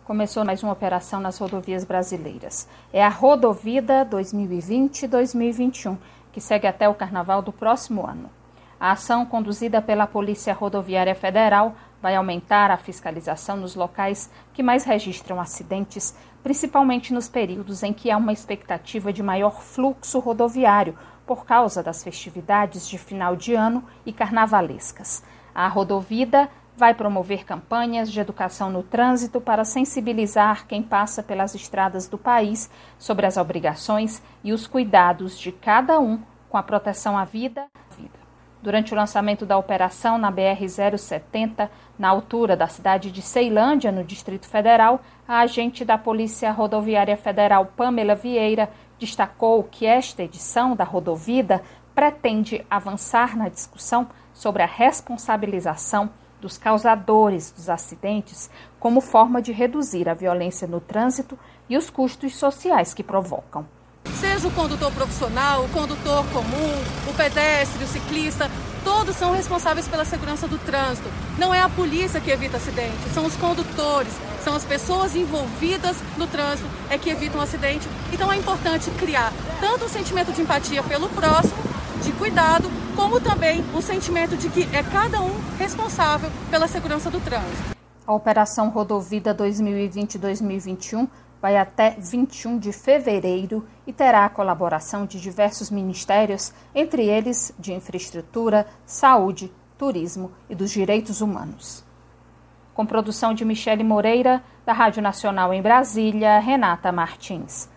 Começou mais uma operação nas rodovias brasileiras. É a Rodovida 2020-2021, que segue até o Carnaval do próximo ano. A ação, conduzida pela Polícia Rodoviária Federal, vai aumentar a fiscalização nos locais que mais registram acidentes, principalmente nos períodos em que há uma expectativa de maior fluxo rodoviário por causa das festividades de final de ano e carnavalescas. A Rodovida vai promover campanhas de educação no trânsito para sensibilizar quem passa pelas estradas do país sobre as obrigações e os cuidados de cada um com a proteção à vida. Durante o lançamento da operação na BR-070, na altura da cidade de Ceilândia, no Distrito Federal, a agente da Polícia Rodoviária Federal, Pamela Vieira, destacou que esta edição da Rodovida pretende avançar na discussão sobre a responsabilização dos causadores dos acidentes como forma de reduzir a violência no trânsito e os custos sociais que provocam. Seja o condutor profissional, o condutor comum, o pedestre, o ciclista, todos são responsáveis pela segurança do trânsito. Não é a polícia que evita acidentes, são os condutores, são as pessoas envolvidas no trânsito é que evitam o acidente. Então é importante criar tanto um sentimento de empatia pelo próximo, de cuidado, como também um sentimento de que é cada um responsável pela segurança do trânsito. A Operação Rodovida 2020-2021 vai até 21 de fevereiro e terá a colaboração de diversos ministérios, entre eles de infraestrutura, saúde, turismo e dos direitos humanos. Com produção de Michele Moreira, da Rádio Nacional em Brasília, Renata Martins.